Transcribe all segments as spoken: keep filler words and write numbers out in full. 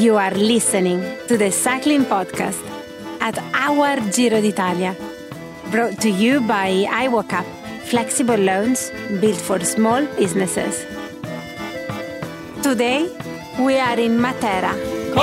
You are listening to the Cycling Podcast at our Giro d'Italia, brought to you by iWalkUp, flexible loans built for small businesses. Today, we are in Matera.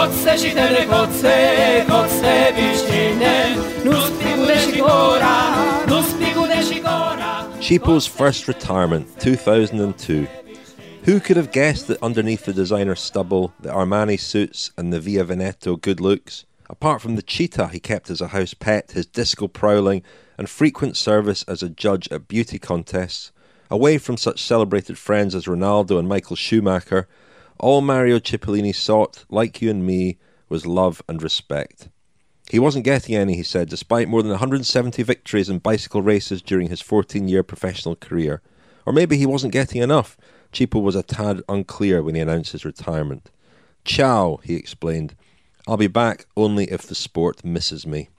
Cipo's first retirement, two thousand two. Who could have guessed that underneath the designer stubble, the Armani suits and the Via Veneto good looks, apart from the cheetah he kept as a house pet, his disco prowling and frequent service as a judge at beauty contests, away from such celebrated friends as Ronaldo and Michael Schumacher, all Mario Cipollini sought, like you and me, was love and respect. He wasn't getting any, he said, despite more than one hundred seventy victories in bicycle races during his fourteen-year professional career. Or maybe he wasn't getting enough. Cipo was a tad unclear when he announced his retirement. Ciao, he explained. I'll be back only if the sport misses me.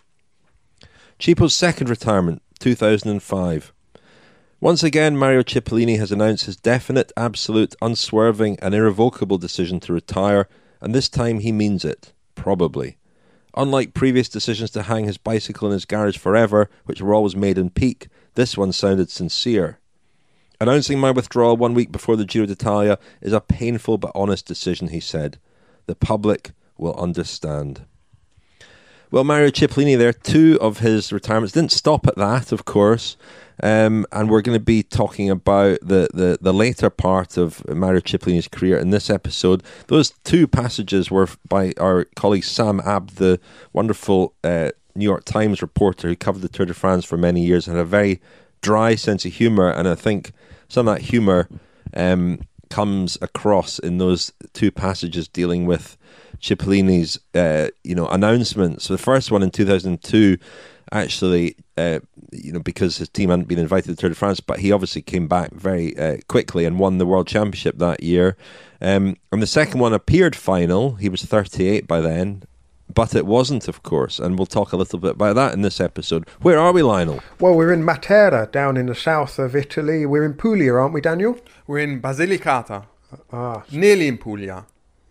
Cipo's second retirement, two thousand five. Once again, Mario Cipollini has announced his definite, absolute, unswerving and irrevocable decision to retire, and this time he means it. Probably. Unlike previous decisions to hang his bicycle in his garage forever, which were always made in peak, this one sounded sincere. Announcing my withdrawal one week before the Giro d'Italia is a painful but honest decision, he said. The public will understand. Well, Mario Cipollini there, two of his retirements didn't stop at that, of course. Um, and we're going to be talking about the, the, the later part of Mario Cipollini's career in this episode. Those two passages were by our colleague Sam Abd, the wonderful uh, New York Times reporter who covered the Tour de France for many years and had a very dry sense of humour, and I think some of that humour um, comes across in those two passages dealing with Cipollini's uh, you know, announcements. So the first one in two thousand two, actually, uh, you know, because his team hadn't been invited to the Tour de France, but he obviously came back very uh, quickly and won the World Championship that year. Um, and the second one appeared final. He was thirty-eight by then. But it wasn't, of course, and we'll talk a little bit about that in this episode. Where are we, Lionel? Well, we're in Matera, down in the south of Italy. We're in Puglia, aren't we, Daniel? We're in Basilicata, ah, nearly in Puglia.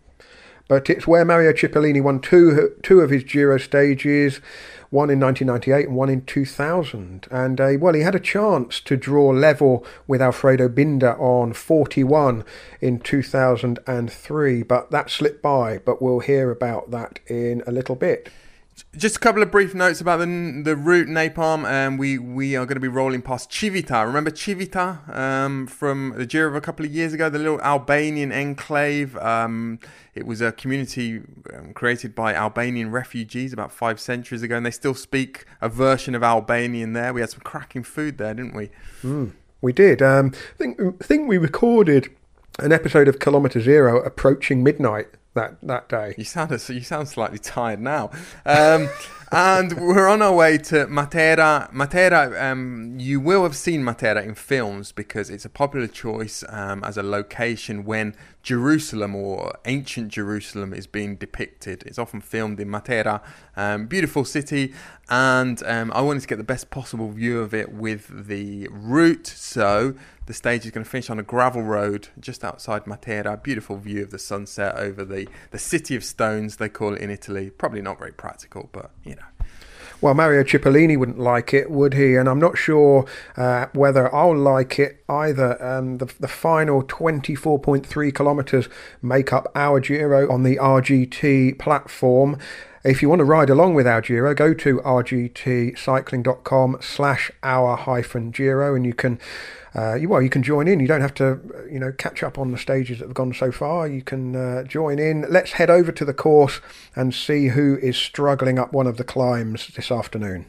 But it's where Mario Cipollini won two two of his Giro stages, one in nineteen ninety-eight and one in two thousand. And, uh, well, he had a chance to draw level with Alfredo Binda on forty-one in two thousand three, but that slipped by. But we'll hear about that in a little bit. Just a couple of brief notes about the the route Napalm, and um, we, we are going to be rolling past Civita. Remember Civita um, from the Giro of a couple of years ago, the little Albanian enclave. Um, it was a community um, created by Albanian refugees about five centuries ago, and they still speak a version of Albanian there. We had some cracking food there, didn't we? Mm, we did. Um, I think I think we recorded an episode of Kilometre Zero approaching midnight. That, that day. You sound you sound slightly tired now. Um, and we're on our way to Matera. Matera, um, you will have seen Matera in films because it's a popular choice um, as a location when Jerusalem or ancient Jerusalem is being depicted. It's often filmed in Matera. Um, beautiful city, and um, I wanted to get the best possible view of it with the route. So the stage is going to finish on a gravel road just outside Matera. Beautiful view of the sunset over the, the city of stones, they call it in Italy. Probably not very practical, but, you know. Well, Mario Cipollini wouldn't like it, would he? And I'm not sure uh, whether I'll like it either. Um, the, the final twenty-four point three kilometres make up our Giro on the R G T platform. If you want to ride along with our Giro, go to rgtcycling.com slash our hyphen Giro and you can, uh, you, well, you can join in. You don't have to, you know, catch up on the stages that have gone so far. You can uh, join in. Let's head over to the course and see who is struggling up one of the climbs this afternoon.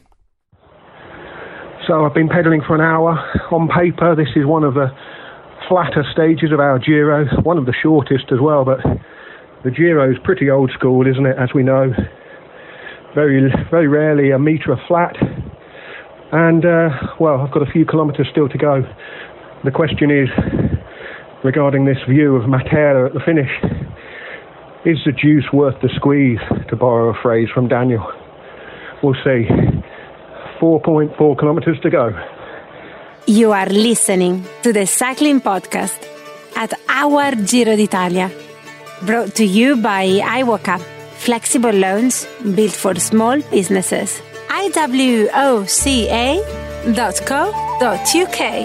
So I've been pedalling for an hour. On paper, this is one of the flatter stages of our Giro, one of the shortest as well, but the Giro is pretty old school, isn't it, as we know. Very, very rarely a metre of flat. And, uh, well, I've got a few kilometres still to go. The question is, regarding this view of Matera at the finish, is the juice worth the squeeze, to borrow a phrase from Daniel? We'll see. four point four kilometres to go. You are listening to the Cycling Podcast at our Giro d'Italia, Brought to you by iWalkup, flexible loans built for small businesses. I W O C A dot co dot U K.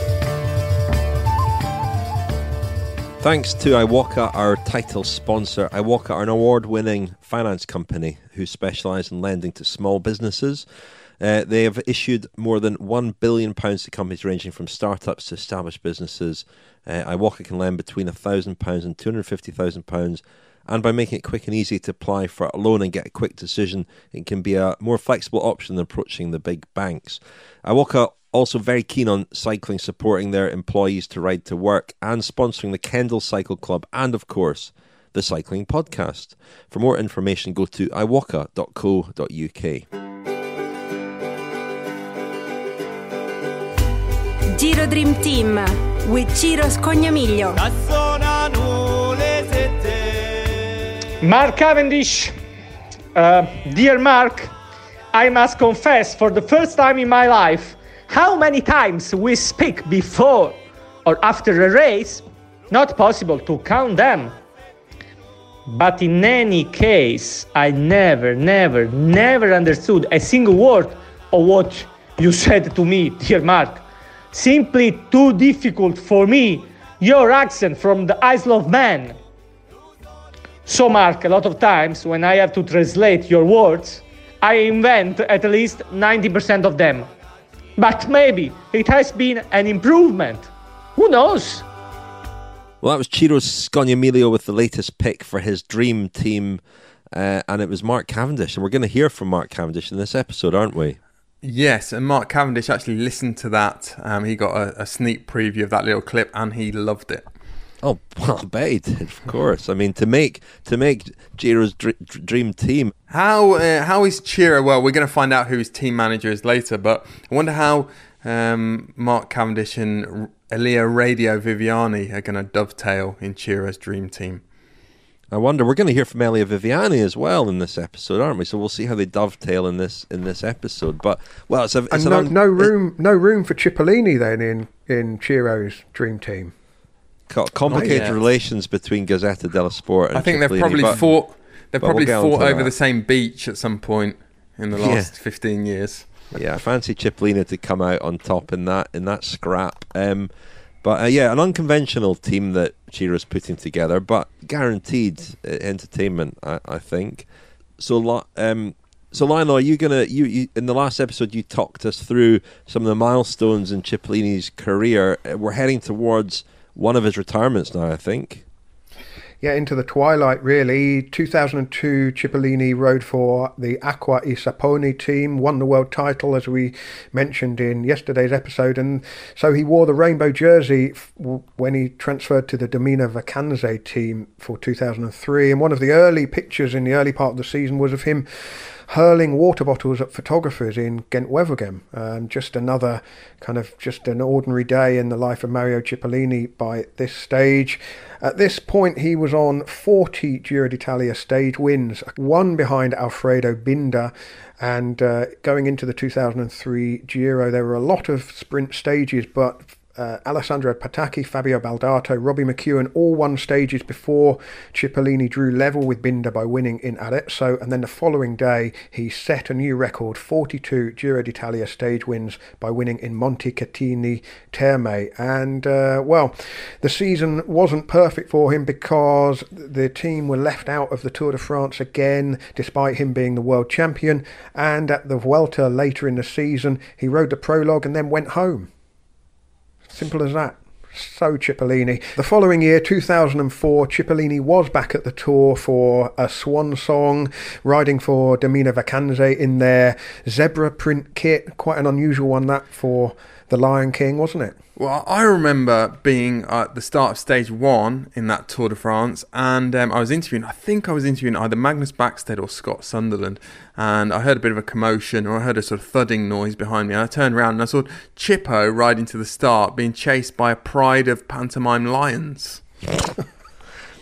Thanks to iWalka, our title sponsor. iWalka are an award-winning finance company who specialise in lending to small businesses. Uh, they have issued more than one billion pounds to companies ranging from startups to established businesses. Uh, iWalka can lend between one thousand pounds and two hundred fifty thousand pounds. And by making it quick and easy to apply for a loan and get a quick decision, it can be a more flexible option than approaching the big banks. iWalka also very keen on cycling, supporting their employees to ride to work and sponsoring the Kendal Cycle Club and, of course, the Cycling Podcast. For more information, go to i walka dot co dot U K. Giro Dream Team with Ciro Scognamiglio. Mark Cavendish. Uh, dear Mark, I must confess for the first time in my life, how many times we speak before or after a race, not possible to count them. But in any case, I never, never, never understood a single word of what you said to me, dear Mark. Simply too difficult for me, your accent from the Isle of Man. So Mark, a lot of times when I have to translate your words, I invent at least ninety percent of them. But maybe it has been an improvement. Who knows? Well, that was Ciro Scognamiglio with the latest pick for his dream team, uh, and it was Mark Cavendish. And we're going to hear from Mark Cavendish in this episode, aren't we? Yes, and Mark Cavendish actually listened to that. Um, he got a, a sneak preview of that little clip, and he loved it. Oh, well, I bet he did, of course. I mean, to make to make Ciro's dr- dr- dream team. How uh, how is Ciro? Well, we're going to find out who his team manager is later, but I wonder how um, Mark Cavendish and Elia Radio Viviani are going to dovetail in Ciro's dream team. I wonder. We're going to hear from Elia Viviani as well in this episode, aren't we? So we'll see how they dovetail in this in this episode. But well, it's a it's and no, un- no room it, no room for Cipollini then in in Ciro's dream team. Complicated oh, relations between Gazzetta dello Sport and I think Cipollini, they've probably but, fought. They've probably we'll fought over that. the same beach at some point in the last yeah. fifteen years. Yeah, I fancy Cipollini to come out on top in that in that scrap. Um, but uh, yeah, an unconventional team that Ciro's putting together, but guaranteed uh, entertainment, I, I think. So, um, so Lionel, are you gonna you, you in the last episode you talked us through some of the milestones in Cipollini's career. We're heading towards one of his retirements now, I think. Yeah, into the twilight, really. two thousand two, Cipollini rode for the Acqua e Sapone team, won the world title, as we mentioned in yesterday's episode, and so he wore the rainbow jersey f- when he transferred to the Domina Vacanze team for two thousand three, and one of the early pictures in the early part of the season was of him hurling water bottles at photographers in Gent-Wevelgem. Um, just another kind of just an ordinary day in the life of Mario Cipollini by this stage. At this point, he was on forty Giro d'Italia stage wins, one behind Alfredo Binda. And uh, going into the two thousand three Giro, there were a lot of sprint stages, but Uh, Alessandro Patacchi, Fabio Baldato, Robbie McEwen all won stages before Cipollini drew level with Binda by winning in Arezzo, and then the following day he set a new record, forty-two Giro d'Italia stage wins by winning in Montecatini Terme. And uh, well, the season wasn't perfect for him because the team were left out of the Tour de France again, despite him being the world champion, and at the Vuelta later in the season he rode the prologue and then went home. Simple as that. So Cipollini. The following year, two thousand four, Cipollini was back at the Tour for a swan song, riding for Domina Vacanze in their zebra print kit. Quite an unusual one, that, for the Lion King, wasn't it? Well, I remember being at the start of stage one in that Tour de France, and um, I was interviewing, I think I was interviewing either Magnus Backstedt or Scott Sunderland, and I heard a bit of a commotion, or I heard a sort of thudding noise behind me, and I turned around and I saw Chippo riding to the start, being chased by a pride of pantomime lions.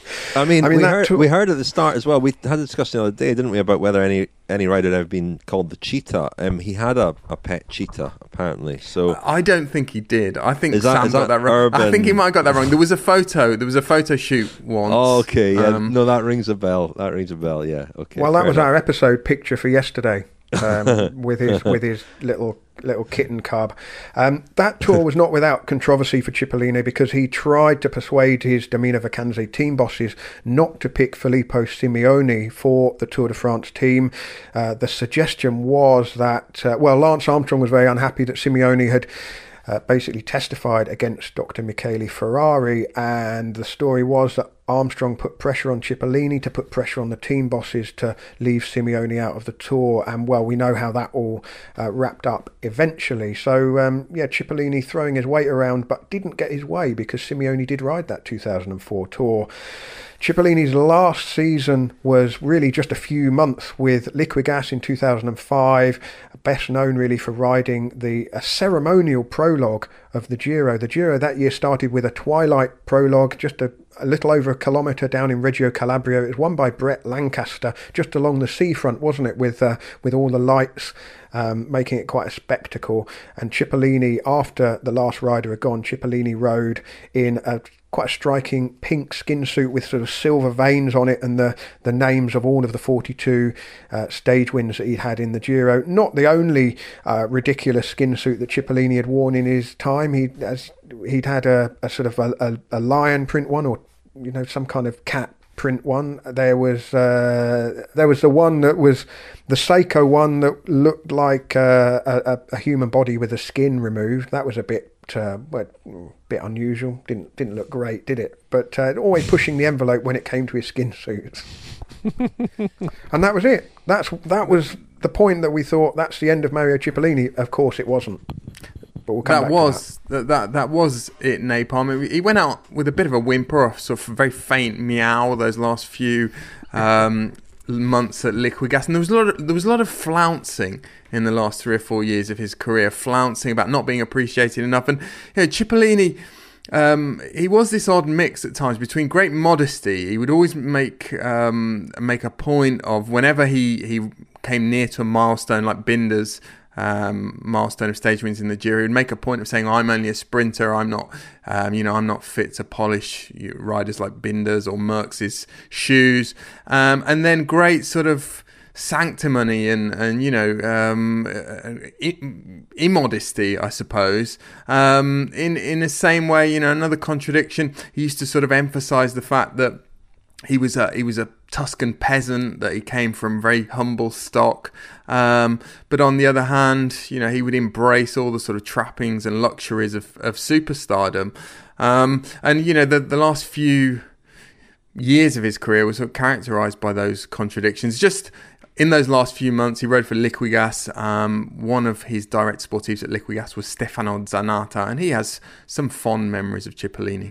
I mean, I mean we, that heard, took- we heard at the start as well. We had a discussion the other day, didn't we, about whether any any rider had ever been called the cheetah. Um, he had a, a pet cheetah, apparently. So I don't think he did. I think Is that- Sam is got that that wrong. I think he urban- might have got that wrong. There was a photo. There was a photo shoot once. Oh, okay, yeah, Um, no, that rings a bell. That rings a bell. Yeah, okay. Well, that fair was enough. our episode picture for yesterday, um, with his with his little little kitten cub. Um, that tour was not without controversy for Cipollini because he tried to persuade his Domina Vacanze team bosses not to pick Filippo Simeoni for the Tour de France team. Uh, the suggestion was that, uh, well, Lance Armstrong was very unhappy that Simeoni had Uh, basically testified against Doctor Michele Ferrari, and the story was that Armstrong put pressure on Cipollini to put pressure on the team bosses to leave Simeoni out of the Tour, and well, we know how that all uh, wrapped up eventually. So um, yeah, Cipollini throwing his weight around, but didn't get his way because Simeoni did ride that two thousand four Tour. Cipollini's last season was really just a few months with Liquigas in two thousand five, best known really for riding the a ceremonial prologue of the Giro. The Giro that year started with a twilight prologue, just a, a little over a kilometre down in Reggio Calabria. It was won by Brett Lancaster, just along the seafront, wasn't it, with uh, with all the lights um, making it quite a spectacle. And Cipollini, after the last rider had gone, Cipollini rode in a quite a striking pink skin suit with sort of silver veins on it and the, the names of all of the forty-two uh, stage wins that he'd had in the Giro. Not the only uh, ridiculous skin suit that Cipollini had worn in his time. He as he'd had a, a sort of a, a, a lion print one, or you know, some kind of cat print one. There was uh, there was the one that was the Seiko one that looked like uh, a, a human body with the skin removed. That was a bit Uh, well, bit unusual. Didn't didn't look great, did it? But uh, always pushing the envelope when it came to his skin suits. And that was it. That's that was the point that we thought that's the end of Mario Cipollini. Of course, it wasn't. But we'll come that back was to that. that. that that was it. Napalm. He went out with a bit of a whimper, a sort of very faint meow. Those last few um, months at Liquigas, and there was a lot of, there was a lot of flouncing in the last three or four years of his career, flouncing about not being appreciated enough. And you know, Cipollini, um, he was this odd mix at times between great modesty. He would always make um, make a point of whenever he, he came near to a milestone like Binder's um, milestone of stage wins in the Giro, he would make a point of saying, "I'm only a sprinter. I'm not, um, you know, I'm not fit to polish riders like Binder's or Merckx's shoes." Um, and then great sort of sanctimony and, and you know, um, immodesty, I suppose. Um, in, in the same way, you know, another contradiction, he used to sort of emphasise the fact that he was a, he was a Tuscan peasant, that he came from very humble stock. Um, but on the other hand, you know, he would embrace all the sort of trappings and luxuries of, of superstardom. Um, and, you know, the, the last few years of his career was sort of characterised by those contradictions. Just in those last few months, he rode for Liquigas. Um, one of his direct sportives at Liquigas was Stefano Zanata, and he has some fond memories of Cipollini.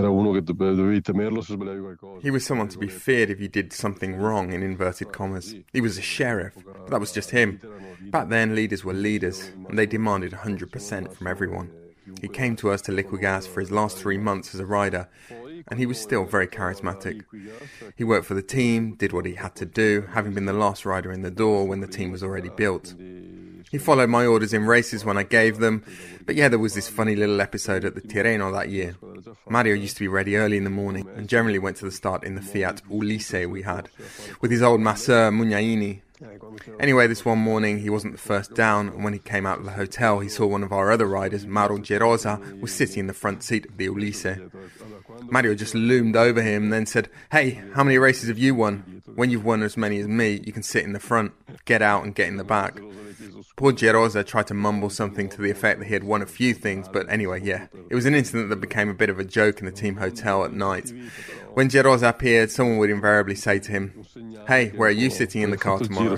He was someone to be feared if you did something wrong, in inverted commas. He was a sheriff, but that was just him. Back then, leaders were leaders, and they demanded one hundred percent from everyone. He came to us to Liquigas for his last three months as a rider, and he was still very charismatic. He worked for the team, did what he had to do, having been the last rider in the door when the team was already built. He followed my orders in races when I gave them, but yeah, there was this funny little episode at the Tirreno that year. Mario used to be ready early in the morning and generally went to the start in the Fiat Ulisse we had, with his old masseur Mugnaini. Anyway, this one morning he wasn't the first down, and when he came out of the hotel he saw one of our other riders, Mauro Gerosa, was sitting in the front seat of the Ulisse. Mario just loomed over him and then said, "Hey, how many races have you won? When you've won as many as me, you can sit in the front, get out and get in the back." Poor Gerosa tried to mumble something to the effect that he had won a few things, but anyway, yeah, it was an incident that became a bit of a joke in the team hotel at night. When Gerosa appeared, someone would invariably say to him, "Hey, where are you sitting in the car tomorrow?"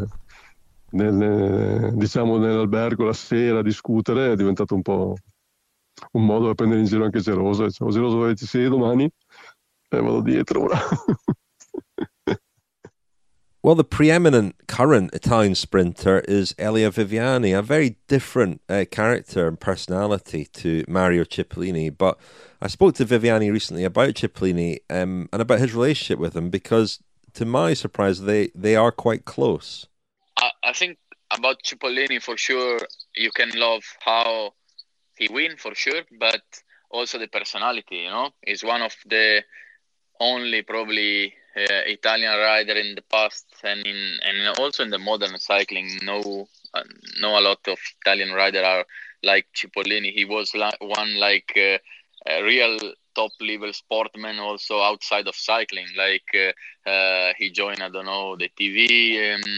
Diciamo nell'albergo la sera a discutere è diventato un po' un modo per prendere in giro anche Gerosa. Diciamo, Gerosa, dove ci sei domani? Eh, vado dietro ora. Well, the preeminent current Italian sprinter is Elia Viviani, a very different uh, character and personality to Mario Cipollini. But I spoke to Viviani recently about Cipollini um, and about his relationship with him, because to my surprise, they, they are quite close. I, I think about Cipollini, for sure, you can love how he win, for sure, but also the personality, you know. He's one of the only probably uh, Italian rider in the past and in and also in the modern cycling. No, uh, know a lot of Italian rider are like Cipollini. He was like one like uh, a real top level sportman also outside of cycling. Like uh, uh, he joined, I don't know, the T V. Um,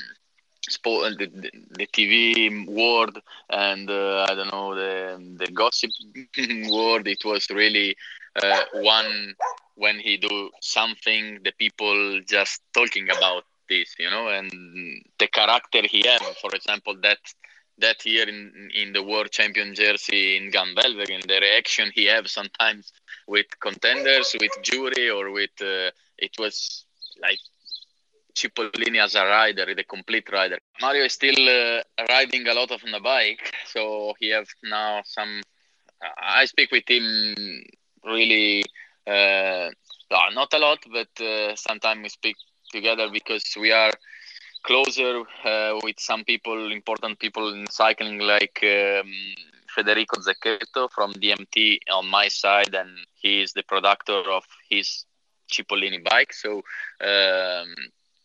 Sport, the, the, the T V world, and uh, I don't know, the the gossip world. It was really uh, one when he do something, the people just talking about this, you know, and the character he have. For example, that that year in in the world champion jersey in Gamvelvegen, the reaction he have sometimes with contenders, with jury, or with uh, it was like Cipollini as a rider, the complete rider. Mario is still uh, riding a lot of on the bike, so he have now some. I speak with him really, uh, not a lot, but uh, sometimes we speak together because we are closer uh, with some people, important people in cycling, like um, Federico Zecchetto from D M T on my side, and he is the producer of his Cipollini bike. So. Um,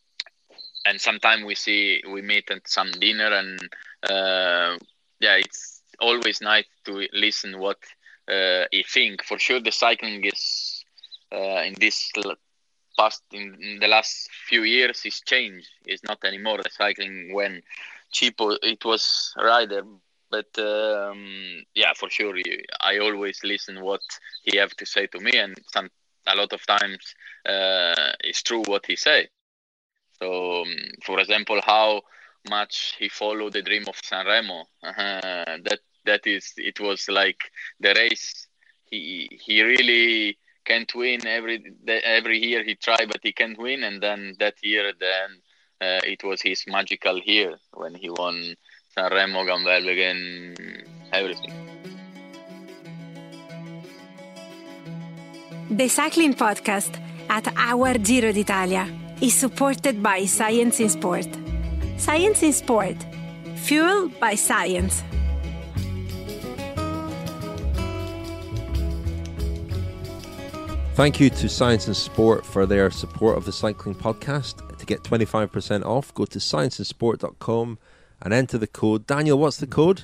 And sometimes we see, we meet at some dinner, and uh, yeah, it's always nice to listen what uh, he think. For sure, the cycling is uh, in this past, in, in the last few years, is changed. It's not anymore the cycling when Cipo, it was rider. But um, yeah, for sure, I always listen what he have to say to me, and some a lot of times uh, it's true what he say. So, um, for example, how much he followed the dream of Sanremo. Uh, that that is, it was like the race. He he really can't win every every year he tried, but he can't win. And then that year, then uh, it was his magical year when he won Sanremo, Gamvelvegen, everything. The Cycling Podcast at Our Giro d'Italia is supported by Science in Sport. Science in Sport, fueled by science. Thank you to Science in Sport for their support of the Cycling Podcast. To get twenty-five percent off, go to science in sport dot com and enter the code. Daniel, what's the code?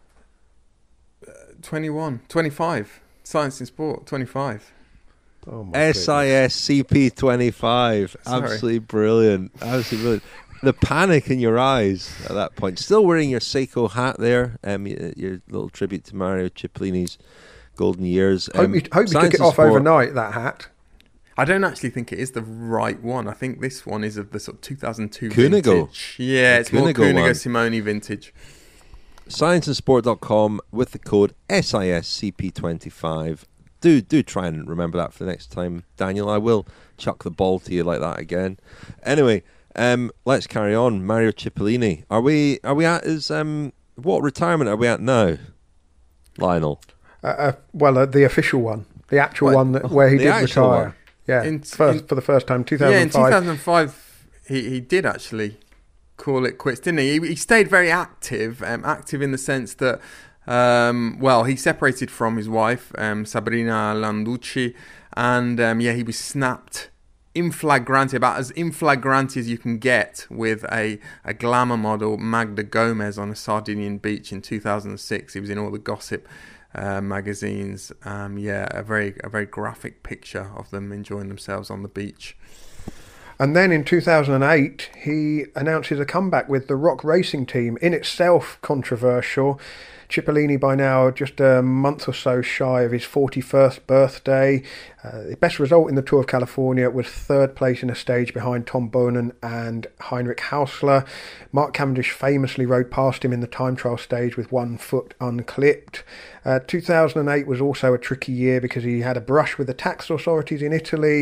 Uh, twenty-one, twenty-five. Science in Sport, twenty-five. Oh my S I S C P twenty-five. Sorry. Absolutely brilliant. Absolutely brilliant. The panic in your eyes at that point. Still wearing your Seiko hat there. Um, your, your little tribute to Mario Cipollini's golden years. Hope Um, you, hope you took Science it and off Sport- overnight, that hat. I don't actually think it is the right one. I think this one is of the sort of two thousand two Cunego. vintage. Yeah, The it's more Cunego Cunego one. Simone vintage. science in sport dot com with the code S I S C P twenty-five. Do do try and remember that for the next time, Daniel. I will chuck the ball to you like that again. Anyway, um, let's carry on. Mario Cipollini. Are we are we at his um what retirement are we at now, Lionel? Uh, uh, well, uh, the official one, the actual What? one that, where he The did actual retire. one? Yeah, In- first, in- for the first time, two Yeah, in thousand five. two thousand five, he, he did actually call it quits, didn't he? He, he stayed very active, um, active in the sense that, um, well, he separated from his wife, um, Sabrina Landucci, and um, yeah, he was snapped in flagrante, about as in flagrante as you can get with a, a glamour model, Magda Gomez, on a Sardinian beach in two thousand six. He was in all the gossip uh, magazines. Um, yeah, a very a very graphic picture of them enjoying themselves on the beach. And then in two thousand eight, he announces a comeback with the Rock Racing Team, in itself controversial. Cipollini, by now just a month or so shy of his forty-first birthday. Uh, the best result in the Tour of California was third place in a stage behind Tom Boonen and Heinrich Hausler. Mark Cavendish famously rode past him in the time trial stage with one foot unclipped. Uh, two thousand eight was also a tricky year because he had a brush with the tax authorities in Italy.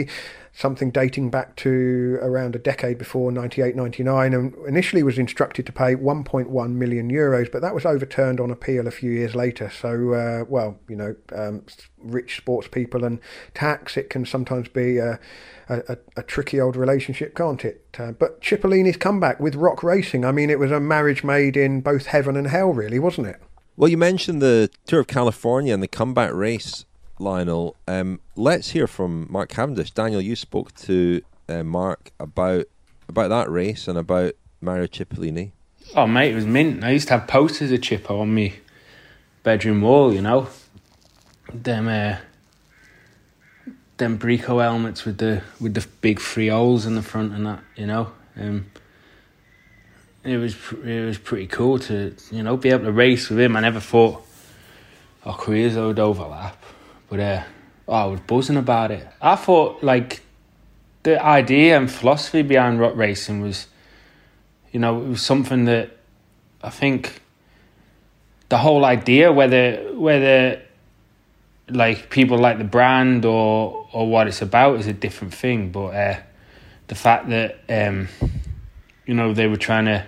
something dating back to around a decade before ninety-eight ninety-nine, and initially was instructed to pay one point one million euros, but that was overturned on appeal a few years later. So, uh, well, you know, um, rich sports people and tax, it can sometimes be a, a, a tricky old relationship, can't it? Uh, but Cipollini's comeback with Rock Racing, I mean, it was a marriage made in both heaven and hell, really, wasn't it? Well, you mentioned the Tour of California and the comeback race, Lionel. Um, let's hear from Mark Cavendish. Daniel, you spoke to uh, Mark about about that race and about Mario Cipollini. Oh, mate, it was mint. I used to have posters of Chippo on my bedroom wall, you know. Them uh, them Brico helmets with the with the big three holes in the front and that, you know. Um, it was it was pretty cool to, you know, be able to race with him. I never thought our careers would overlap. But uh, oh, I was buzzing about it. I thought, like, the idea and philosophy behind rock racing was, you know, it was something that I think the whole idea, whether whether like people like the brand or or what it's about, is a different thing. But uh, the fact that um, you know, they were trying to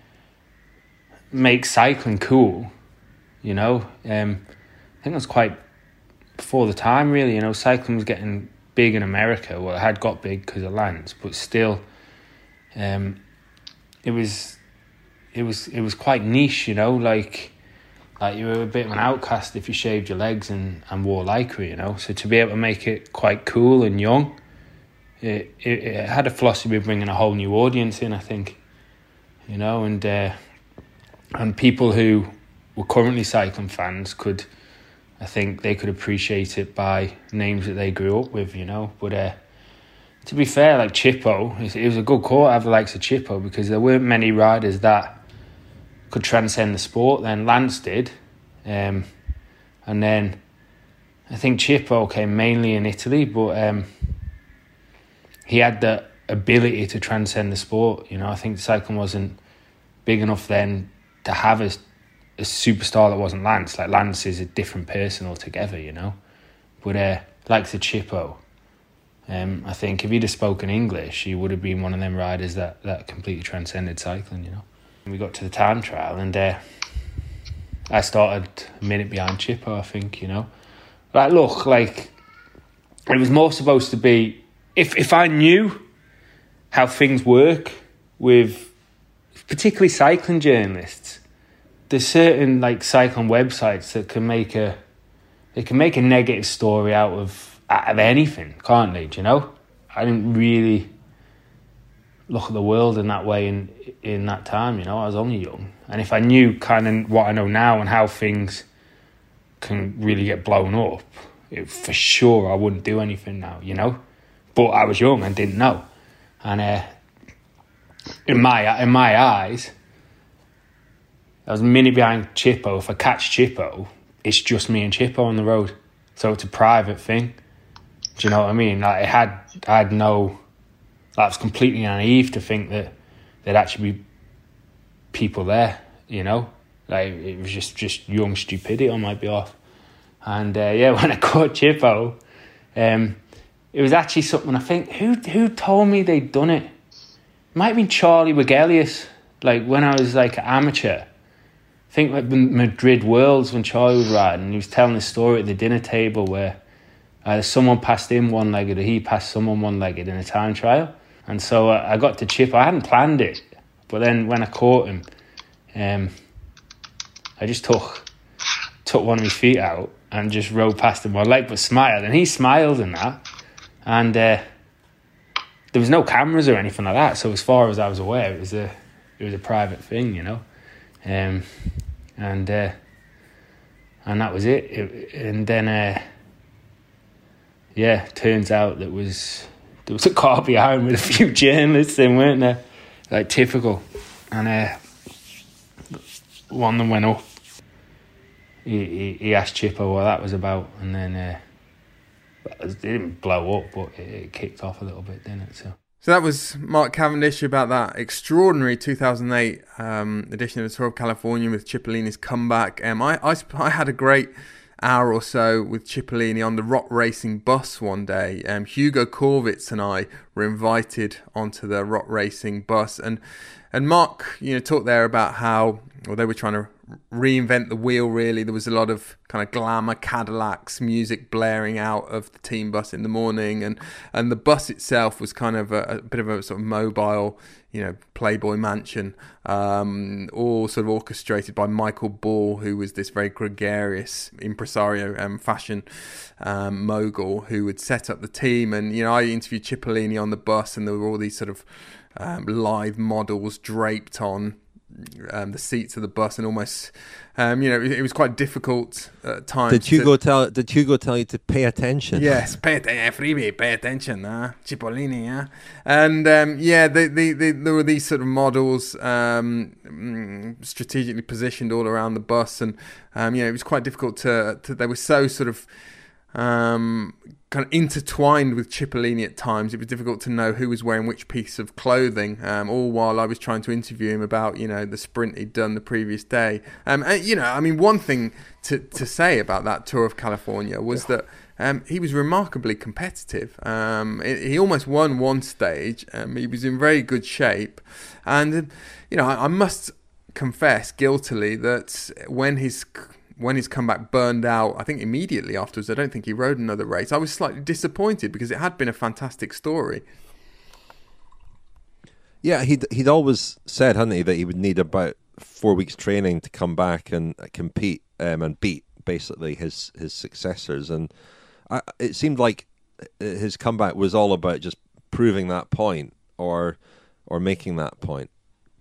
make cycling cool, you know, um, I think it was quite before the time, really. You know, cycling was getting big in America. Well, it had got big because of Lance, but still, um, it was, it was, it was quite niche. You know, like, like you were a bit of an outcast if you shaved your legs and, and wore lycra. You know, so to be able to make it quite cool and young, it it, it had a philosophy of bringing a whole new audience in, I think. You know, and uh, and people who were currently cycling fans could, I think they could appreciate it by names that they grew up with, you know. But uh, to be fair, like Chippo, it was a good call to have the likes of Chippo, because there weren't many riders that could transcend the sport. Then Lance did. Um, and then I think Chippo came mainly in Italy, but um, he had the ability to transcend the sport. You know, I think cycling wasn't big enough then to have a a superstar that wasn't Lance. Like, Lance is a different person altogether, you know. But uh, like the Chippo, um, I think if he'd have spoken English, he would have been one of them riders that, that completely transcended cycling, you know. And we got to the time trial, and uh, I started a minute behind Chippo, I think, you know. Like, look, like, it was more supposed to be, if if I knew how things work with particularly cycling journalists, there's certain, like, cycling websites that can make a they can make a negative story out of out of anything, can't they? Do you know? I didn't really look at the world in that way in in that time. You know, I was only young, and if I knew kind of what I know now and how things can really get blown up, it, for sure I wouldn't do anything now. You know, but I was young and didn't know, and uh, in my in my eyes, I was a minute behind Chippo. If I catch Chippo, it's just me and Chippo on the road. So it's a private thing. Do you know what I mean? Like, it had, I had no, like, I was completely naive to think that there'd actually be people there, you know? Like, it was just, just young stupidity on my behalf. And uh, yeah, when I caught Chippo, um, it was actually something, I think, who who told me they'd done it? It might have been Charlie Wegelius, like, when I was, like, an amateur. I think like the Madrid Worlds, when Charlie was riding, and he was telling a story at the dinner table where uh, someone passed him one-legged or he passed someone one-legged in a time trial. And so uh, I got to Chip. I hadn't planned it, but then when I caught him, um, I just took took one of his feet out and just rode past him one leg, but smiled. And he smiled and that. And uh, there was no cameras or anything like that. So as far as I was aware, it was a it was a private thing, you know. Um, and uh, and that was it. it and then, uh, yeah, turns out that was there was a car behind with a few journalists in, weren't there? Like, typical. And uh, one of them went up. He, he, he asked Chippo what that was about, and then uh, it didn't blow up, but it, it kicked off a little bit, didn't it? So. So that was Mark Cavendish about that extraordinary two thousand eight um, edition of the Tour of California with Cipollini's comeback. Um, I, I, I had a great hour or so with Cipollini on the Rock Racing bus one day. Um, Hugo Korwitz and I were invited onto the Rock Racing bus, and and Mark, you know, talked there about how, well, they were trying to reinvent the wheel, really. There was a lot of kind of glamour Cadillacs, music blaring out of the team bus in the morning, and and the bus itself was kind of a, a bit of a sort of mobile, you know, Playboy mansion, um, all sort of orchestrated by Michael Ball, who was this very gregarious impresario, um, fashion um, mogul, who would set up the team. And, you know, I interviewed Cipollini on the bus, and there were all these sort of um, live models draped on Um, the seats of the bus, and almost, um, you know, it, it was quite difficult at times. Did Hugo to, tell? Did Hugo tell you to pay attention? Yes, pay attention, freebie, pay attention, uh, Cipollini, yeah. And um, yeah, the, the, the, there were these sort of models um, strategically positioned all around the bus, and um, you know, it was quite difficult to. to they were so sort of um, kind of intertwined with Cipollini at times. It was difficult to know who was wearing which piece of clothing, um, all while I was trying to interview him about, you know, the sprint he'd done the previous day. Um, and, you know, I mean, one thing to, to say about that Tour of California was that um, he was remarkably competitive. Um, he almost won one stage. Um, he was in very good shape. And, you know, I, I must confess guiltily that when his... when his comeback burned out, I think immediately afterwards, I don't think he rode another race. I was slightly disappointed because it had been a fantastic story. Yeah, he'd, he'd always said, hadn't he, that he would need about four weeks training to come back and compete um, and beat, basically, his, his successors. And I, it seemed like his comeback was all about just proving that point or or making that point.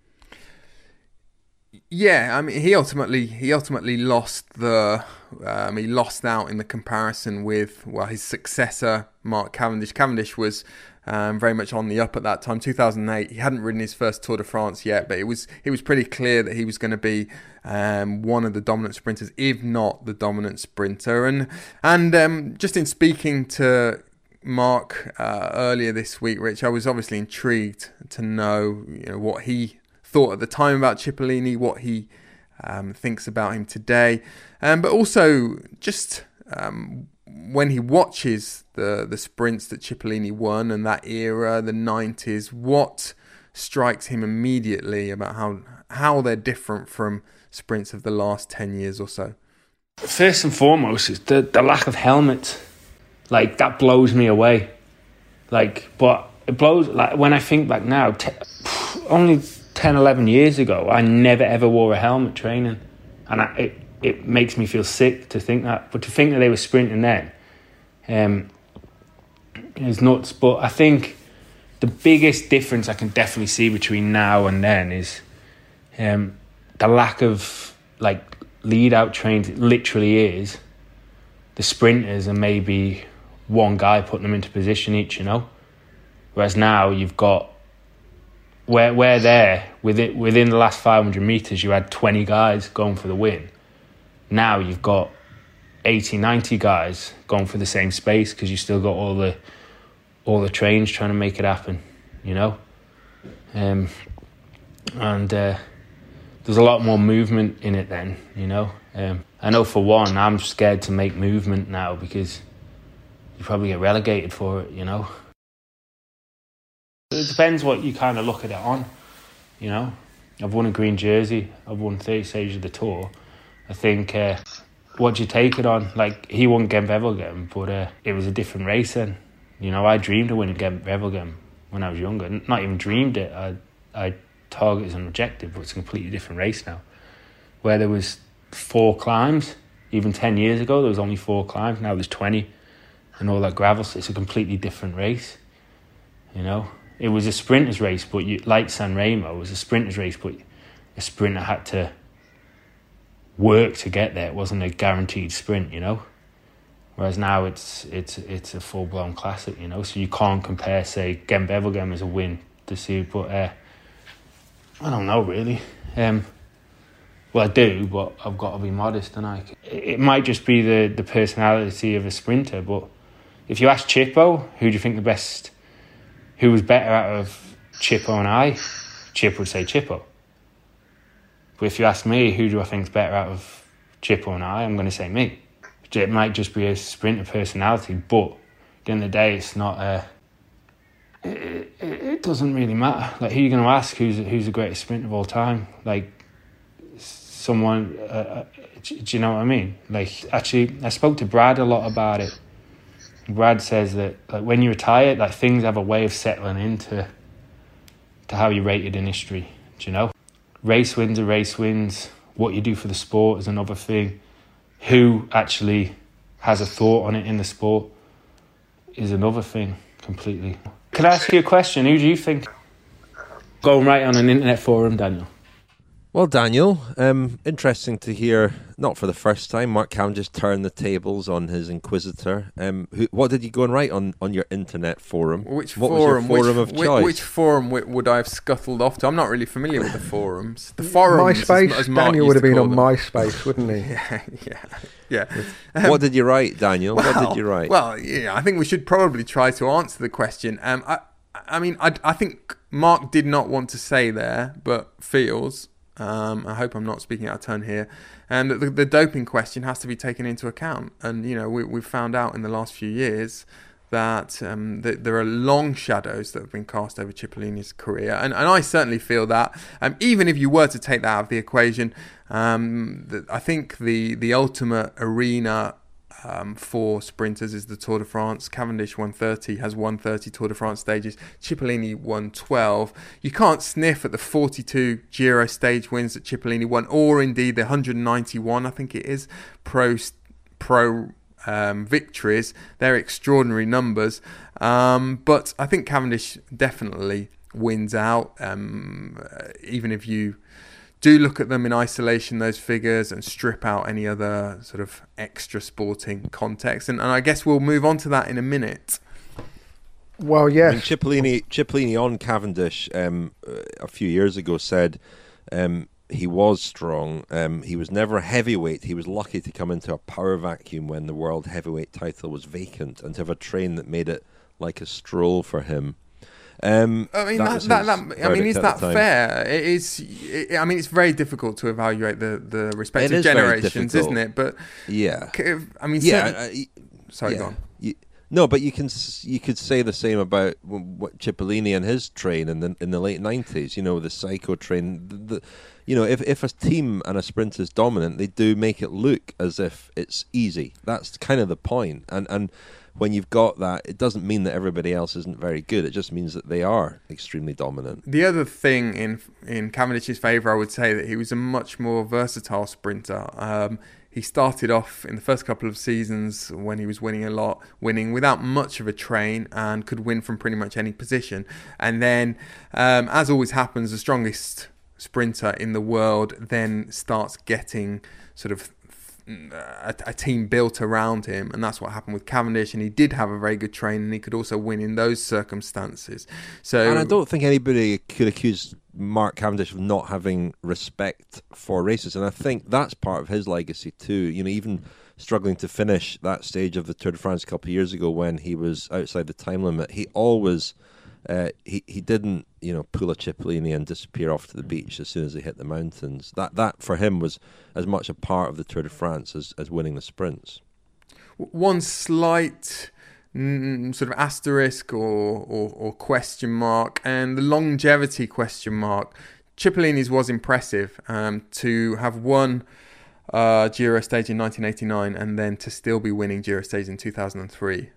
Yeah, I mean, he ultimately he ultimately lost the um, he lost out in the comparison with, well, his successor Mark Cavendish. Cavendish was um, very much on the up at that time. two thousand eight, he hadn't ridden his first Tour de France yet, but it was it was pretty clear that he was going to be um, one of the dominant sprinters, if not the dominant sprinter. And and um, just in speaking to Mark uh, earlier this week, Rich, I was obviously intrigued to know, you know, what he thought at the time about Cipollini, what he um, thinks about him today, um, but also just um, when he watches the the sprints that Cipollini won and that era, the nineties, what strikes him immediately about how how they're different from sprints of the last ten years or so? First and foremost is the, the lack of helmets. Like, that blows me away. Like, but it blows, like, when I think back now, t- only ten, eleven years ago, I never ever wore a helmet training, and I, it it makes me feel sick to think that. But to think that they were sprinting then, um, is nuts. But I think the biggest difference I can definitely see between now and then is um, the lack of like lead out trains. It literally is the sprinters and maybe one guy putting them into position each, you know. Whereas now you've got. Where where there within within the last five hundred meters, you had twenty guys going for the win. Now you've got eighty, ninety guys going for the same space because you still got all the all the trains trying to make it happen, you know. Um, and uh, there's a lot more movement in it then, you know. Um, I know for one, I'm scared to make movement now because you probably get relegated for it, you know. It depends what you kind of look at it on, you know. I've won a green jersey. I've won thirty stages of the Tour. I think, uh, what do you take it on? Like, he won Gent-Wevelgem, but uh, it was a different race then. You know, I dreamed of winning Gent-Wevelgem when I was younger. Not even dreamed it. I I targeted and objective, but it's a completely different race now. Where there was four climbs, even ten years ago, there was only four climbs. Now there's twenty, and all that gravel. So it's a completely different race, you know. It was a sprinter's race, but you, like San Remo, it was a sprinter's race, but a sprinter had to work to get there. It wasn't a guaranteed sprint, you know. Whereas now it's it's it's a full blown classic, you know. So you can't compare, say, Gent-Wevelgem as a win to see, but uh, I don't know really. Um, well, I do, but I've got to be modest, and I. It might just be the the personality of a sprinter, but if you ask Chippo, who do you think the best? Who was better out of Chippo and I? Chip would say Chippo. But if you ask me, who do I think is better out of Chippo and I? I'm going to say me. it might just be a sprinter personality, but at the end of the day, it's not a... It, it, it doesn't really matter. Like, who are you going to ask who's who's the greatest sprinter of all time? Like, someone... Uh, do, do you know what I mean? Like, actually, I spoke to Brad a lot about it. Brad says that, like, when you retire, like, things have a way of settling into to how you're rated in history. Do you know? Race wins are race wins. What you do for the sport is another thing. Who actually has a thought on it in the sport is another thing completely. Can I ask you a question? Who do you think going right on an internet forum, Daniel? Well, Daniel, um, interesting to hear, not for the first time, Mark Cavendish turned the tables on his inquisitor. Um, who, what did you go and write on, on your internet forum? Which what forum? Was your forum which, of which, choice? Which forum would I have scuttled off to? I'm not really familiar with the forums. The forums, MySpace. As, as Mark Daniel used would have to been call on them. MySpace, wouldn't he? Yeah, yeah, yeah. Um, what did you write, Daniel? well, what did you write? Well, yeah, I think we should probably try to answer the question. Um, I, I mean, I, I think Mark did not want to say there, but feels. Um, I hope I'm not speaking out of turn here, and the, the doping question has to be taken into account. And you know, we, we've found out in the last few years that, um, that there are long shadows that have been cast over Cipollini's career, and, and I certainly feel that. Um, even if you were to take that out of the equation, um, the, I think the the ultimate arena Um, for sprinters is the Tour de France. Cavendish won thirty, has won thirty Tour de France stages. Cipollini won twelve. You can't sniff at the forty-two Giro stage wins that Cipollini won, or indeed the one hundred ninety-one, I think it is, pro pro um, victories. They're extraordinary numbers. Um, but I think Cavendish definitely wins out, um, even if you do look at them in isolation, those figures, and strip out any other sort of extra sporting context. And, and I guess we'll move on to that in a minute. Well, yes. I mean, Cipollini, Cipollini on Cavendish um, a few years ago said um, he was strong. Um, he was never a heavyweight. He was lucky to come into a power vacuum when the world heavyweight title was vacant and to have a train that made it like a stroll for him. Um, I mean, that that, that, that, I mean, is that time. fair? It is. It, I mean, it's very difficult to evaluate the, the respective It is very generations, difficult. isn't it? But yeah, I mean, yeah. certain, Uh, sorry, yeah. go on. You, no, but you can you could say the same about what Cipollini and his train in the in the late nineties. You know, the Psycho train. The, the, you know, if if a team and a sprint is dominant, they do make it look as if it's easy. That's kind of the point. And and when you've got that, it doesn't mean that everybody else isn't very good. It just means that they are extremely dominant. The other thing in in Cavendish's favour, I would say that he was a much more versatile sprinter. Um, He started off in the first couple of seasons when he was winning a lot, winning without much of a train and could win from pretty much any position. And then, um, as always happens, the strongest sprinter in the world then starts getting sort of a, a team built around him, and that's what happened with Cavendish. And he did have a very good train, and he could also win in those circumstances. So, and I don't think anybody could accuse Mark Cavendish of not having respect for races, and I think that's part of his legacy too. You know, even struggling to finish that stage of the Tour de France a couple of years ago when he was outside the time limit, he always uh, he he didn't you know pull a Cipollini and disappear off to the beach as soon as he hit the mountains. That that for him was as much a part of the Tour de France as as winning the sprints. One slight Mm, sort of asterisk or, or, or question mark, and the longevity question mark. Cipollini's was impressive, um, to have won uh, Giro stage in nineteen eighty-nine and then to still be winning Giro stage in two thousand three.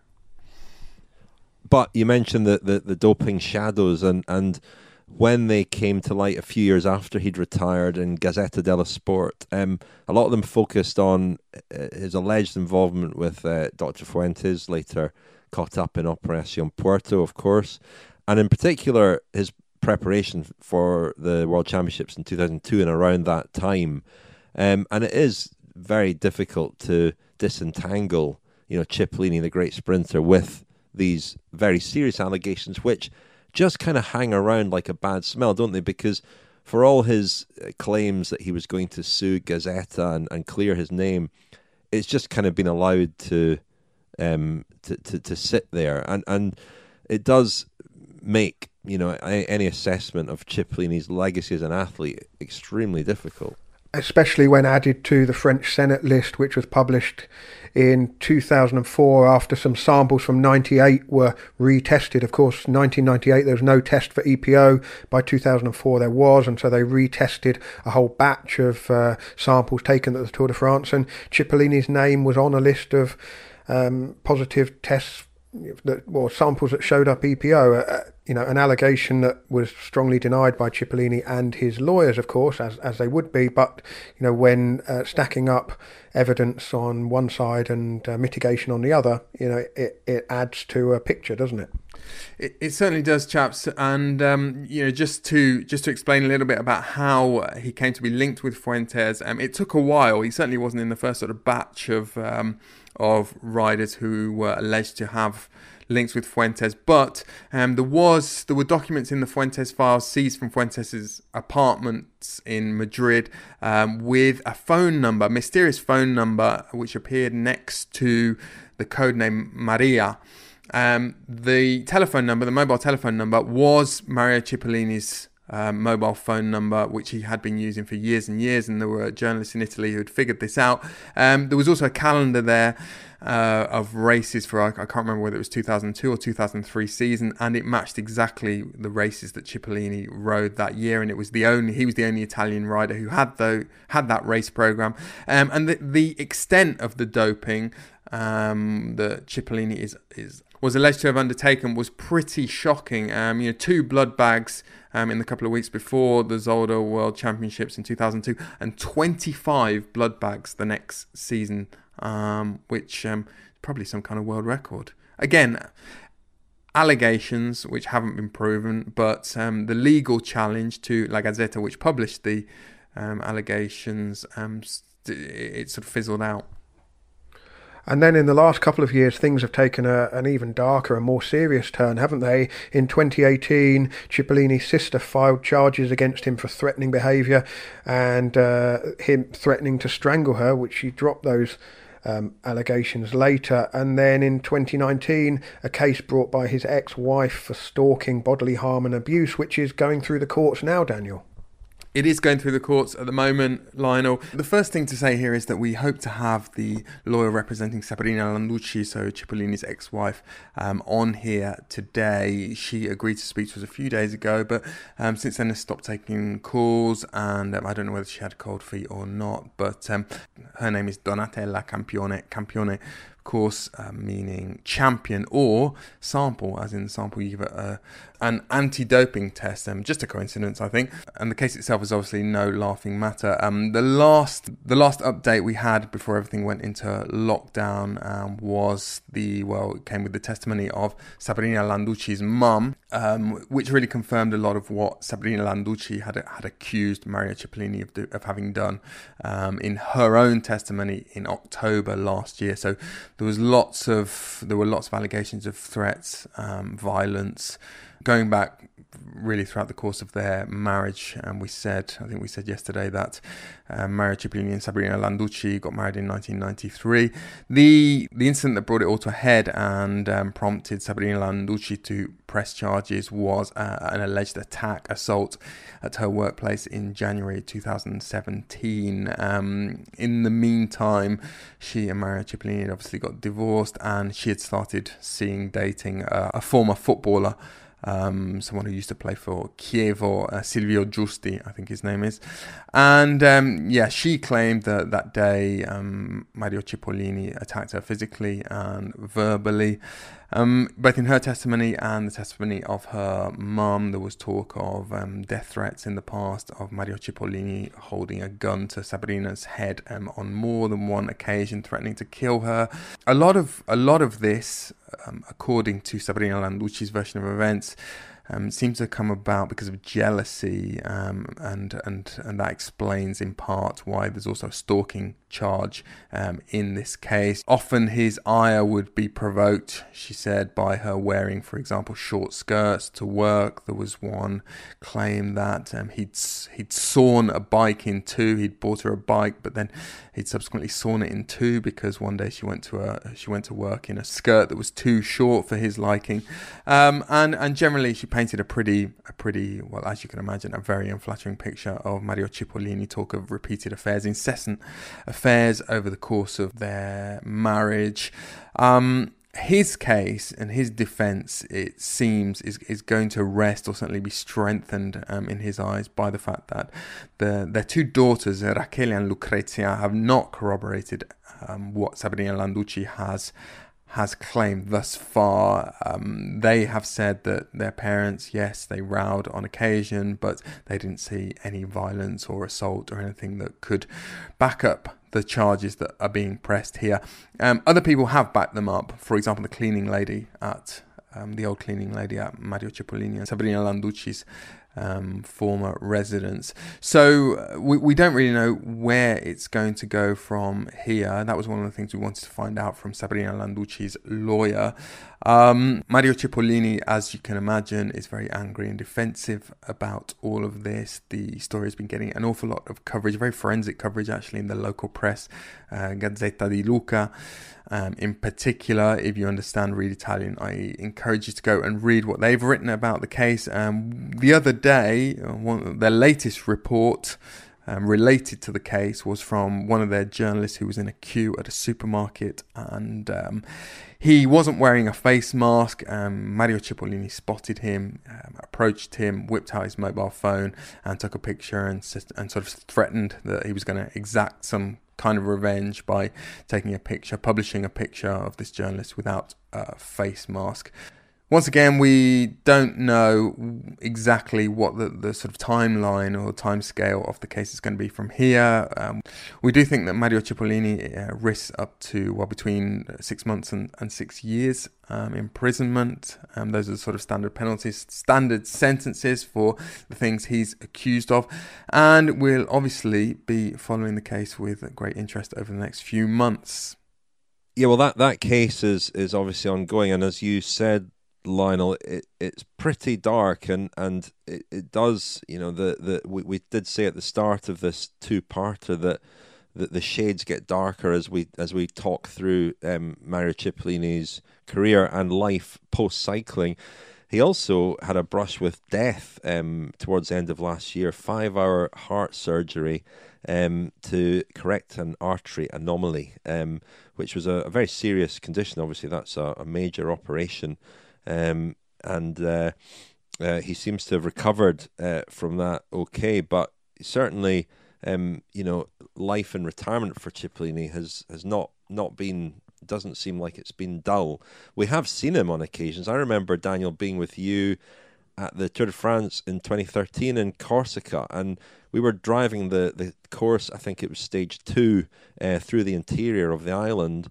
But you mentioned the, the, the doping shadows, and, and when they came to light a few years after he'd retired in Gazzetta dello Sport, um, a lot of them focused on uh, his alleged involvement with uh, Doctor Fuentes, later caught up in Operación Puerto, of course, and in particular his preparation for the World Championships in two thousand two and around that time. Um, and it is very difficult to disentangle, you know, Cipollini, the great sprinter, with these very serious allegations, which just kind of hang around like a bad smell, don't they? Because for all his claims that he was going to sue Gazzetta and, and clear his name, it's just kind of been allowed to um, to, to, to sit there. And, and it does make, you know, any assessment of Cipollini's legacy as an athlete extremely difficult. especially when added to the French Senate list, which was published in two thousand four after some samples from ninety-eight were retested. Of course, nineteen ninety-eight there was no test for E P O. By two thousand four there was, and so they retested a whole batch of uh, samples taken at the Tour de France, and Cipollini's name was on a list of um, positive tests that, or samples that showed up E P O. Uh, you know, an allegation that was strongly denied by Cipollini and his lawyers, of course, as as they would be. But you know, when uh, stacking up evidence on one side and uh, mitigation on the other, you know, it it adds to a picture, doesn't it? It, it certainly does, chaps. And um, you know, just to just to explain a little bit about how he came to be linked with Fuentes, um, it took a while. He certainly wasn't in the first sort of batch of um, of riders who were alleged to have links with Fuentes, but um, there was there were documents in the Fuentes files seized from Fuentes' apartments in Madrid um, with a phone number, a mysterious phone number, which appeared next to the codename Maria. Um, the telephone number, the mobile telephone number, was Mario Cipollini's Um, mobile phone number, which he had been using for years and years, and there were journalists in Italy who had figured this out. Um, there was also a calendar there uh, of races for, I, I can't remember whether it was two thousand two or two thousand three season, and it matched exactly the races that Cipollini rode that year, and it was the only he was the only Italian rider who had though had that race program. Um, and the, the extent of the doping um, that Cipollini is is was alleged to have undertaken was pretty shocking. Um, you know, two blood bags um, in the couple of weeks before the Zolder World Championships in two thousand two, and twenty-five blood bags the next season, um, which um, probably some kind of world record. Again, allegations which haven't been proven, but um, the legal challenge to La Gazzetta, which published the um, allegations, um, it sort of fizzled out. And then in the last couple of years, things have taken a, an even darker and more serious turn, haven't they? In twenty eighteen, Cipollini's sister filed charges against him for threatening behaviour and uh, him threatening to strangle her, which she dropped those um, allegations later. And then in twenty nineteen, a case brought by his ex-wife for stalking, bodily harm and abuse, which is going through the courts now, Daniel. It is going through the courts at the moment, Lionel. The first thing to say here is that we hope to have the lawyer representing Sabrina Landucci, so Cipollini's ex-wife, um, on here today. She agreed to speak to us a few days ago, but um, since then has stopped taking calls, and um, I don't know whether she had a cold feet or not, but um, her name is Donatella Campione. Campione, of course, uh, meaning champion, or sample, as in sample you give it a, an anti-doping test. Um, just a coincidence, I think. And the case itself is obviously no laughing matter. Um, the last the last update we had before everything went into lockdown um, was the, well, it came with the testimony of Sabrina Landucci's mum, um, which really confirmed a lot of what Sabrina Landucci had had accused Mario Cipollini of, do, of having done um, in her own testimony in October last year. So there was lots of there were lots of allegations of threats, um, violence, going back really throughout the course of their marriage. And we said, I think we said yesterday that um, Mario Cipollini and Sabrina Landucci got married in nineteen ninety-three. The the incident that brought it all to a head and um, prompted Sabrina Landucci to press charges was uh, an alleged attack, assault at her workplace in January two thousand seventeen. Um, in the meantime, she and Mario Cipollini had obviously got divorced, and she had started seeing, dating uh, a former footballer, Um, someone who used to play for Chievo, uh, Silvio Giusti, I think his name is. And um, yeah, she claimed that that day um, Mario Cipollini attacked her physically and verbally. Um, both in her testimony and the testimony of her mum, there was talk of um, death threats in the past, of Mario Cipollini holding a gun to Sabrina's head um, on more than one occasion, threatening to kill her. A lot of a lot of this, um, according to Sabrina Landucci's version of events, Um, seems to come about because of jealousy, um, and and and that explains in part why there's also a stalking charge um, in this case. Often his ire would be provoked, she said, by her wearing, for example, short skirts to work. There was one claim that um, he'd he'd sawn a bike in two. He'd bought her a bike, but then He'd subsequently sawn it in two because one day she went to a, she went to work in a skirt that was too short for his liking, um, and and generally she painted a pretty a pretty well, as you can imagine, a very unflattering picture of Mario Cipollini. Talk of repeated affairs, incessant affairs over the course of their marriage. Um, His case and his defence, it seems, is, is going to rest or certainly be strengthened um, in his eyes by the fact that the, their two daughters, Rachele and Lucrezia, have not corroborated um, what Sabrina Landucci has has claimed thus far. Um, they have said that their parents, yes, they rowed on occasion, but they didn't see any violence or assault or anything that could back up the charges that are being pressed here. Um, other people have backed them up. For example, the cleaning lady at um, the old cleaning lady at Mario Cipollini and Sabrina Landucci's um, former residence. So uh, we, we don't really know where it's going to go from here. That was one of the things we wanted to find out from Sabrina Landucci's lawyer. Um, Mario Cipollini, as you can imagine, is very angry and defensive about all of this. The story has been getting an awful lot of coverage, very forensic coverage actually in the local press, uh, Gazzetta di Lucca. Um, in particular, if you understand, read Italian, I encourage you to go and read what they've written about the case. Um, the other day, one, their latest report um, related to the case was from one of their journalists who was in a queue at a supermarket, and um, he wasn't wearing a face mask. Um, Mario Cipollini spotted him, um, approached him, whipped out his mobile phone and took a picture and, and sort of threatened that he was going to exact some kind of revenge by taking a picture, publishing a picture of this journalist without a face mask. Once again, we don't know exactly what the, the sort of timeline or time scale of the case is going to be from here. Um, we do think that Mario Cipollini uh, risks up to well between six months and, and six years um, imprisonment. Um, those are the sort of standard penalties, standard sentences for the things he's accused of. And we'll obviously be following the case with great interest over the next few months. Yeah, well, that, that case is, is obviously ongoing. And as you said, Lionel, it, it's pretty dark, and, and it, it does, you know, the, the we, we did say at the start of this two-parter that, that the shades get darker as we as we talk through um, Mario Cipollini's career and life post-cycling. He also had a brush with death um, towards the end of last year, five-hour heart surgery um, to correct an artery anomaly, um, which was a, a very serious condition. Obviously, that's a, a major operation. Um, and uh, uh, he seems to have recovered uh, from that okay, but certainly, um, you know, life in retirement for Cipollini has, has not, not been, doesn't seem like it's been dull. We have seen him on occasions. I remember, Daniel, being with you at the Tour de France in twenty thirteen in Corsica, and we were driving the, the course, I think it was stage two, uh, through the interior of the island.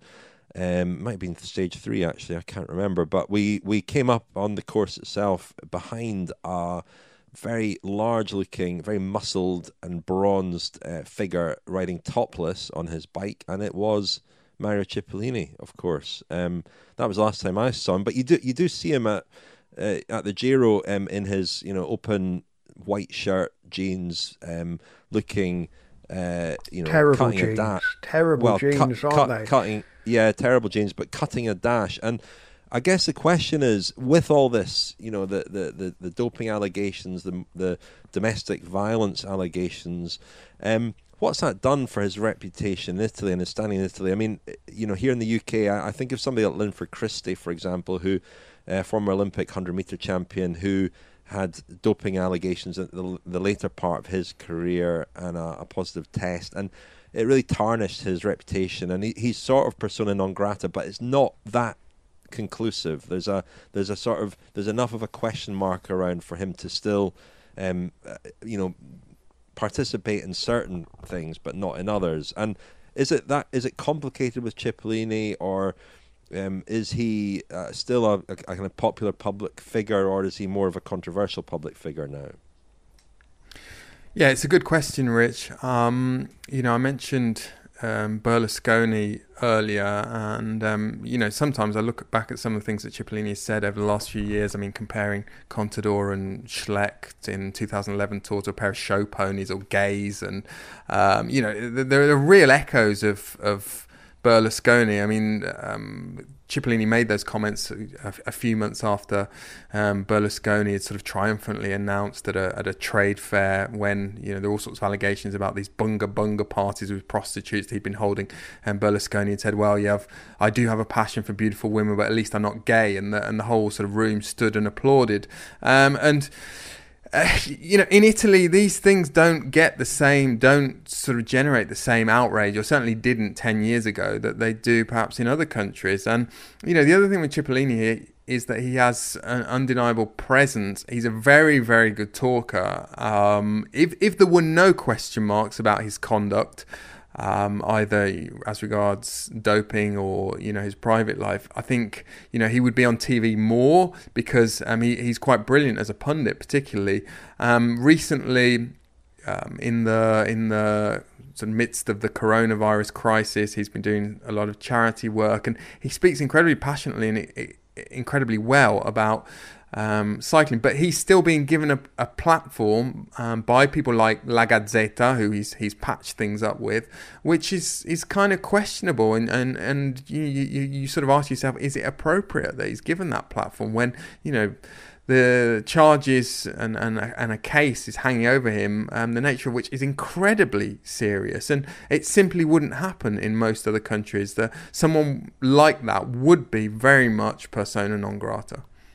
Um, might have been stage three, actually, I can't remember. But we, we came up on the course itself behind a very large-looking, very muscled and bronzed uh, figure riding topless on his bike, and it was Mario Cipollini, of course. Um, that was the last time I saw him. But you do you do see him at uh, at the Giro um, in his you know open white shirt, jeans, um, looking. Uh, you know, terrible cutting jeans. a dash. Terrible well, jeans, cut, aren't cut, they? Cutting, yeah, terrible jeans, but cutting a dash. And I guess the question is, with all this, you know, the the, the, the doping allegations, the the domestic violence allegations, um, what's that done for his reputation in Italy and his standing in Italy? I mean, you know, here in the U K, I, I think of somebody like Linford Christie, for example, who, uh, former Olympic one hundred metre champion, who had doping allegations at the, the later part of his career and a, a positive test, and it really tarnished his reputation. And he, he's sort of persona non grata, but it's not that conclusive. There's a there's a sort of there's enough of a question mark around for him to still, um, uh, you know, participate in certain things, but not in others. And is it that is it complicated with Cipollini, or Um, is he uh, still a, a, a kind of popular public figure, or is he more of a controversial public figure now? Yeah, it's a good question, Rich. Um, you know, I mentioned um, Berlusconi earlier, and um, you know, sometimes I look back at some of the things that Cipollini has said over the last few years. I mean, comparing Contador and Schlecht in two thousand eleven tour to a pair of show ponies or gays, and um, you know, there are real echoes of of Berlusconi. I mean, um, Cipollini made those comments a, a few months after um, Berlusconi had sort of triumphantly announced at a at a trade fair, when you know there were all sorts of allegations about these bunga bunga parties with prostitutes that he'd been holding, and Berlusconi had said, "Well, yeah, I've, I do have a passion for beautiful women, but at least I'm not gay," and the and the whole sort of room stood and applauded, um, and. Uh, you know, in Italy, these things don't get the same, don't sort of generate the same outrage, or certainly didn't ten years ago, that they do perhaps in other countries. And, you know, the other thing with Cipollini here is that he has an undeniable presence. He's a very, very good talker. Um, if, if there were no question marks about his conduct, Um, either as regards doping or, you know, his private life, I think, you know, he would be on T V more, because um, he, he's quite brilliant as a pundit, particularly. Um, recently, um, in the in the sort of midst of the coronavirus crisis, he's been doing a lot of charity work, and he speaks incredibly passionately and it, it, incredibly well about Um, cycling, but he's still being given a, a platform um, by people like La Gazzetta, who he's he's patched things up with, which is is kind of questionable, and and and you, you you sort of ask yourself, is it appropriate that he's given that platform when, you know, the charges and and a, and a case is hanging over him, um, the nature of which is incredibly serious, and it simply wouldn't happen in most other countries. That someone like that would be very much persona non grata.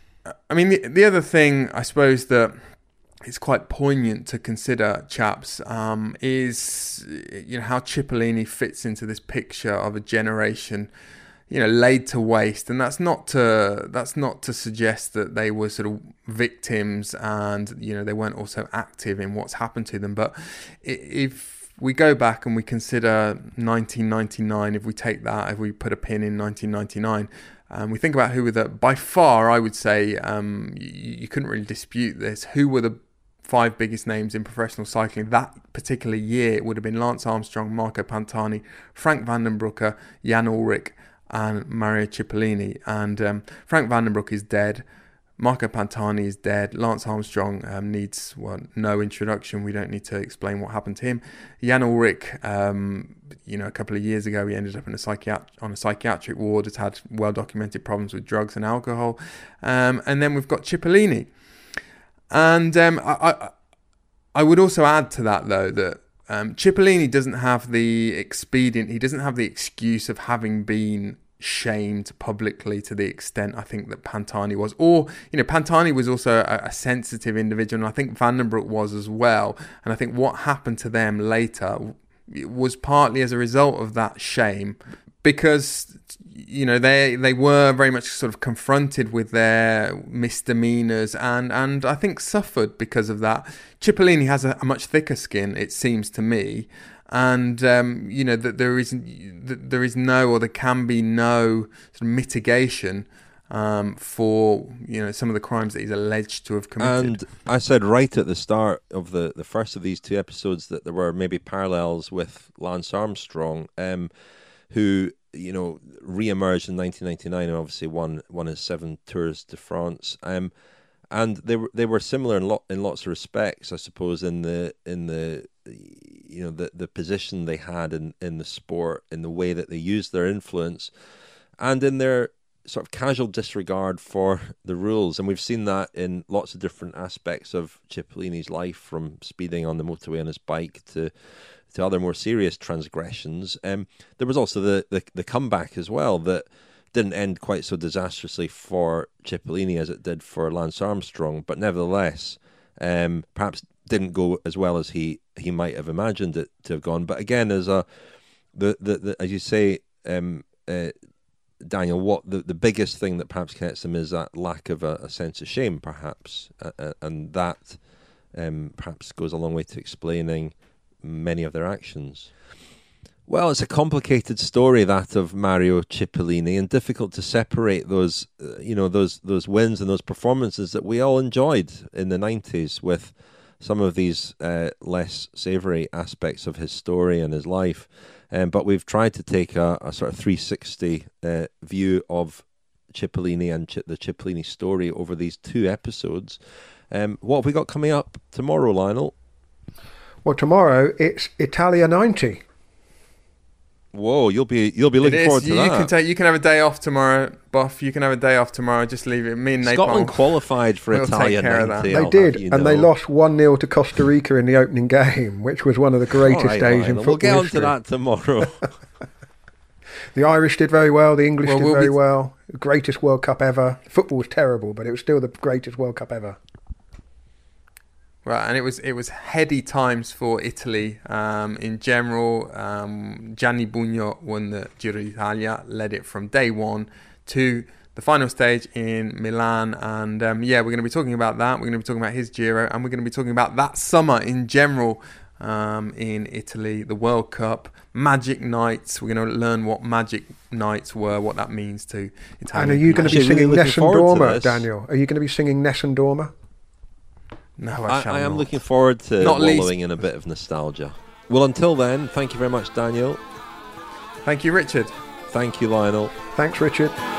I mean, the, the other thing, I suppose, that is quite poignant to consider, chaps, um, is, you know, how Cipollini fits into this picture of a generation, you know, laid to waste. And that's not to that's not to suggest that they were sort of victims and, you know, they weren't also active in what's happened to them. But if we go back and we consider nineteen ninety-nine, if we take that, if we put a pin in nineteen ninety-nine, Um, we think about who were the, by far, I would say, um, you, you couldn't really dispute this, who were the five biggest names in professional cycling that particular year. It would have been Lance Armstrong, Marco Pantani, Frank Vandenbroucke, Jan Ullrich, and Mario Cipollini. And um, Frank Vandenbroucke is dead. Marco Pantani is dead. Lance Armstrong um, needs well, no introduction. We don't need to explain what happened to him. Jan Ullrich, um, you know, a couple of years ago, he ended up in a psychiat- on a psychiatric ward, has had well-documented problems with drugs and alcohol. Um, and then we've got Cipollini. And um, I, I, I would also add to that, though, that um, Cipollini doesn't have the expedient, he doesn't have the excuse of having been shamed publicly to the extent I think that Pantani was, or you know, Pantani was also a, a sensitive individual, and I think Vandenbroucke was as well. And I think what happened to them later was partly as a result of that shame, because you know they they were very much sort of confronted with their misdemeanors, and and I think suffered because of that. Cipollini has a, a much thicker skin, it seems to me. And um, you know that there is that there is no, or there can be no sort of mitigation um, for you know some of the crimes that he's alleged to have committed. And I said right at the start of the, the first of these two episodes that there were maybe parallels with Lance Armstrong, um, who you know re-emerged in nineteen ninety-nine and obviously won won his seven Tours de France. Um, and they were they were similar in lot in lots of respects, I suppose, in the in the you know the the position they had in in the sport, in the way that they used their influence, and in their sort of casual disregard for the rules. And we've seen that in lots of different aspects of Cipollini's life, from speeding on the motorway on his bike to to other more serious transgressions. Um, there was also the, the the comeback as well that didn't end quite so disastrously for Cipollini as it did for Lance Armstrong, but nevertheless, um, perhaps didn't go as well as he, he might have imagined it to have gone. But again, as a the the, the as you say, um, uh, Daniel, what the, the biggest thing that perhaps connects them is that lack of a, a sense of shame, perhaps, uh, and that um, perhaps goes a long way to explaining many of their actions. Well, it's a complicated story, that of Mario Cipollini, and difficult to separate those, uh, you know, those those wins and those performances that we all enjoyed in the nineties with some of these uh, less savoury aspects of his story and his life. Um, but we've tried to take a, a sort of three sixty uh, view of Cipollini and Ch- the Cipollini story over these two episodes. Um, what have we got coming up tomorrow, Lionel? Well, tomorrow it's Italia ninety. Whoa, you'll be you'll be looking forward to you, that. You can take you can have a day off tomorrow, Buff. You can have a day off tomorrow. Just leave it. Me and Scotland Napalm qualified for we'll Italia take care of ninety. that. They I'll did, have you and know. they lost one nil to Costa Rica in the opening game, which was one of the greatest All right, days Lionel, in football we'll get history. onto that tomorrow. The Irish did very well. The English Well, did we'll very be- well. The greatest World Cup ever. Football was terrible, but it was still the greatest World Cup ever. Right, and it was it was heady times for Italy um, in general. Um, Gianni Bugno won the Giro d'Italia, led it from day one to the final stage in Milan, and um, yeah, we're going to be talking about that. We're going to be talking about his Giro, and we're going to be talking about that summer in general um, in Italy, the World Cup, Magic Nights. We're going to learn what Magic Nights were, what that means to Italian. And are you going to be Actually, really singing looking Nessun forward to Dorma, this. Daniel? Are you going to be singing Nessun Dorma? No, I, I, shall I am not. looking forward to Not wallowing least- in a bit of nostalgia. Well, until then, thank you very much, Daniel. Thank you, Richard. Thank you, Lionel. Thanks, Richard.